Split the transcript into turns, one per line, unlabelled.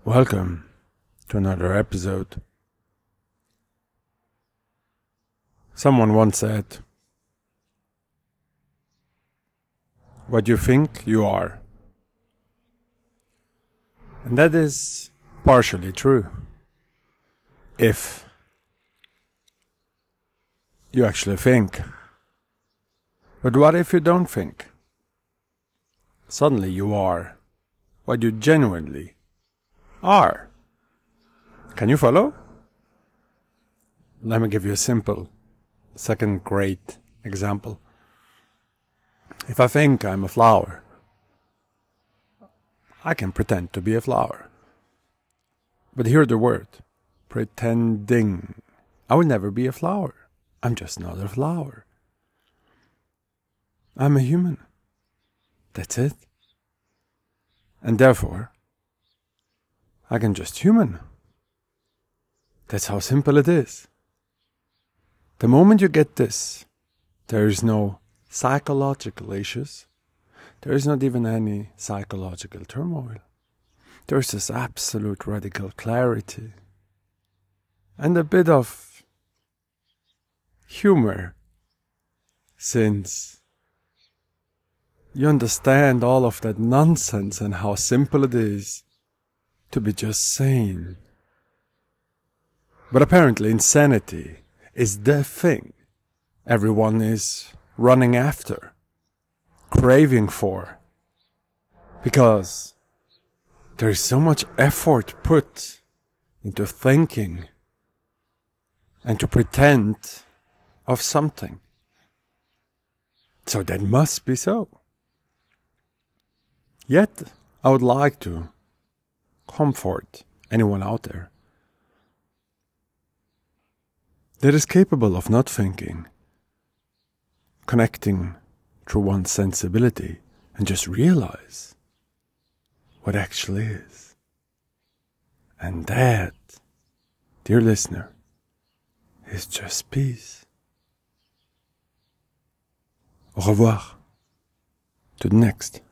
Welcome to another episode. Someone once said, "What you think, you are." And that is partially true. If you actually think. But what if you don't think? Suddenly you are what you genuinely are. Can you follow? Let me give you a simple second-grade example. If I think I'm a flower, I can pretend to be a flower. But hear the word, pretending. I will never be a flower. I'm just not a flower. I'm a human. That's it. And therefore, I can just human. That's how simple it is. The moment you get this, there is no psychological issues. There is not even any psychological turmoil. There is this absolute radical clarity. And a bit of humor, since you understand all of that nonsense and how simple it is to be just sane. But apparently insanity is the thing everyone is running after, craving for, because there is so much effort put into thinking and to pretend of something. So that must be so. Yet, I would like to comfort anyone out there that is capable of not thinking, connecting through one's sensibility, and just realize what actually is. And that, dear listener, is just peace. Au revoir. To the next.